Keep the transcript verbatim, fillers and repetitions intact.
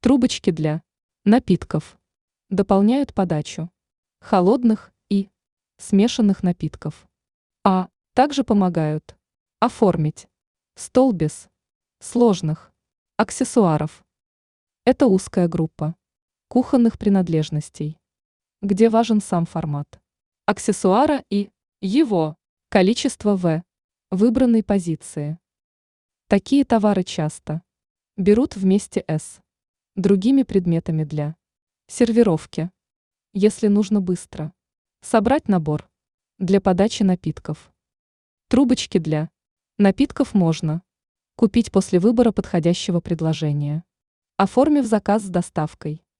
Трубочки для напитков дополняют подачу холодных и смешанных напитков, а также помогают оформить стол без сложных аксессуаров. Это узкая группа кухонных принадлежностей, где важен сам формат аксессуара и его количество в выбранной позиции. Такие товары часто берут вместе с другими предметами для сервировки, если нужно быстро собрать набор для подачи напитков. Трубочки для напитков можно купить после выбора подходящего предложения, оформив заказ с доставкой.